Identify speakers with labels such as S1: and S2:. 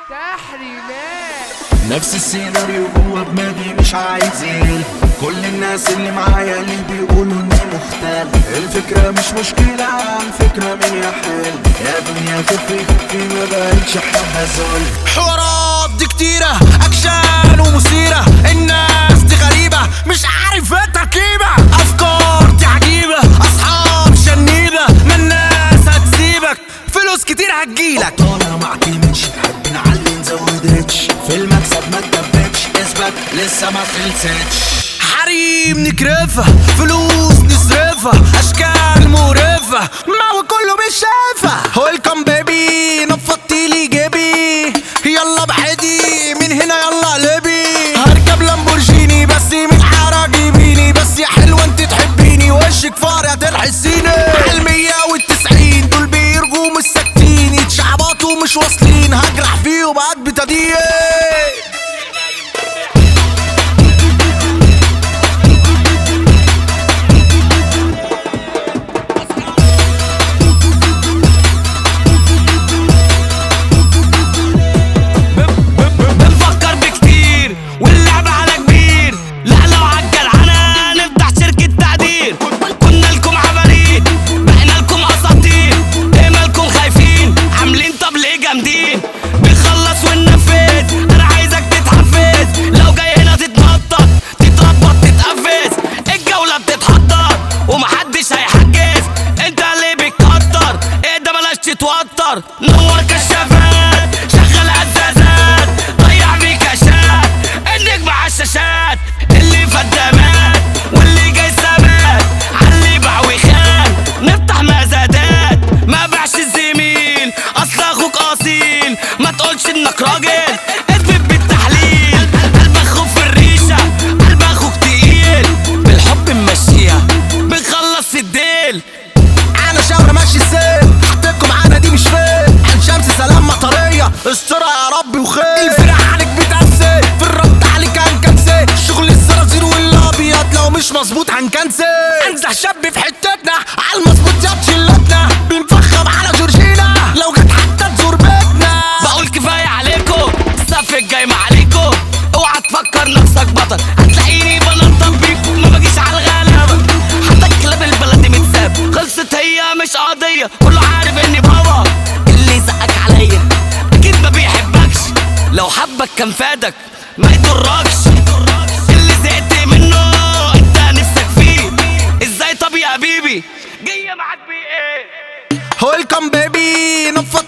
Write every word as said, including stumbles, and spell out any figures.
S1: تحريمات. نفس السيناريو جوه دماغي مش عايزين كل الناس اللي معايا اللي بيقولوا اني مختل. الفكرة مش مشكلة، الفكرة مين يحل يا دنيا خفي خفي ما بقتش حابة ذل.
S2: حوارات دي كتيرة اكشن ومثيرة، الناس دي غريبة مش عارف ايه تركيبة، افكار دي عجيبة اصحاب شنيبة، ما الناس هتسيبك فلوس كتير هتجيلك.
S1: ابطالها معتمدش نحب نعلي نزود ريتش في المكسب ما تدبتش اثبت لسه ما خلصتش.
S2: حريم نكرفها فلوس نصرفها اشكال مقرفة ما هو كله مش شايفها. ويلكم بيبي نفضتيلي جيبي يلا بعدي من هنا يلا قلبي. هركب لامبورجيني بس من حارة جيبيني، بس يا حلوة انت تحبيني وشك فار هتلحسيني. عالمية والتسعين دول بيرجوا مش ساكتين يتشعبطوا مش واصلين هجرح فيهم قد بتضيق. بنخلص وننفذ انا عايزك تتحفز، لو جاي هنا تتنطط تتربط تتقفز، الجولة بتتحضر ومحدش هيحجز، انت اللي بتكتر ايه ده بلاش تتوتر. نور كشافات شغل هزازات ضيع بيكاشات، النجم عالشاشات اللي فدامات واللي جاي ثبات عاللي باع وخان. نفتح مزادات ما باعش الزميل اصل اخوك اصيل، ما تقولش انك راجل اثبت بالتحليل. قلبك خوف في الريشه قلب اخوك تقيل، بالحب ممشيها بنخلص الديل. انا شهر ماشي السيل حطيتكم معانا دي مش فين، عين شمس سلام مطريه استرها يا ربي وخير. الفرق عليك بتأسي في الرد عليك هنكنسل، شغل الزرازير والابيض لو مش مظبوط هنكنسل. انزح شاب في حتتنا عالمظبوط يا شلتنا، بنفخم على جورجينا لو جت حتى تزور بيتنا. بقول كفايه عليكم الصف الجاي معاليكم، اوعى تفكر نفسك بطل هتلاقيني بنطط بيكم، ما بجيش على الغلابه حتى الكلاب البلدي متساب. خلصت هي مش قضيه كله عارف اني بابا، اللي زقك عليا اكيد ما بيحبكش، لو حبك كان فادك ما يضركش. اللي زهقت منه انت نفسك فيه ازاي؟ طب يا حبيبي جايه معاك بيه ايه؟ ويلكم بيبي نفض